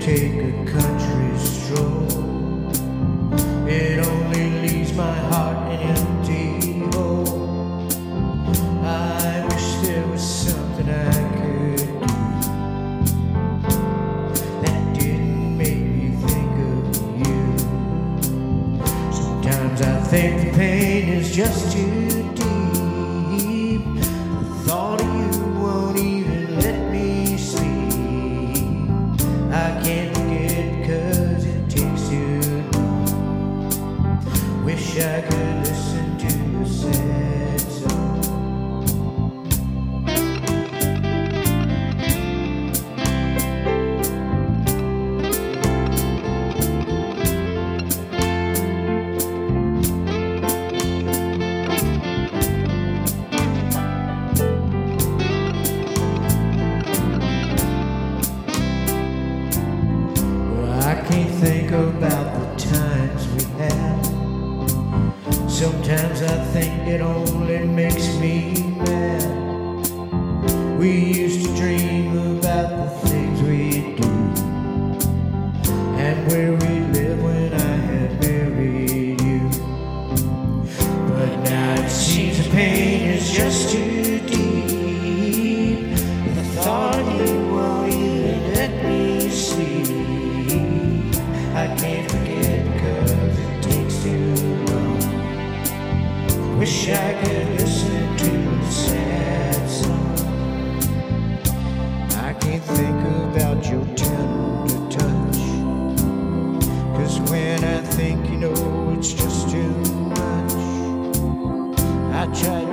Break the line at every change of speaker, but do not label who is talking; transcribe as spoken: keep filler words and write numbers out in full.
take a country stroll. It only leaves my heart an empty hole. I wish there was something I could do that didn't make me think of you. Sometimes I think the pain is just too deep. The thought of you won't even let me sleep. I can't forget 'cause it takes too long. Wish I could listen to a sad song. I can't think about the times we had. Sometimes I think it only makes me mad. We used to dream about the things we do and where we live when I had married you. But now it seems the pain is just too deep. The thought of you won't even let me sleep. I can't forget 'cause it takes too long. Wish I could listen to a sad song. I can't think about your tender touch, 'cause when I think, you know, it's just too much. I tried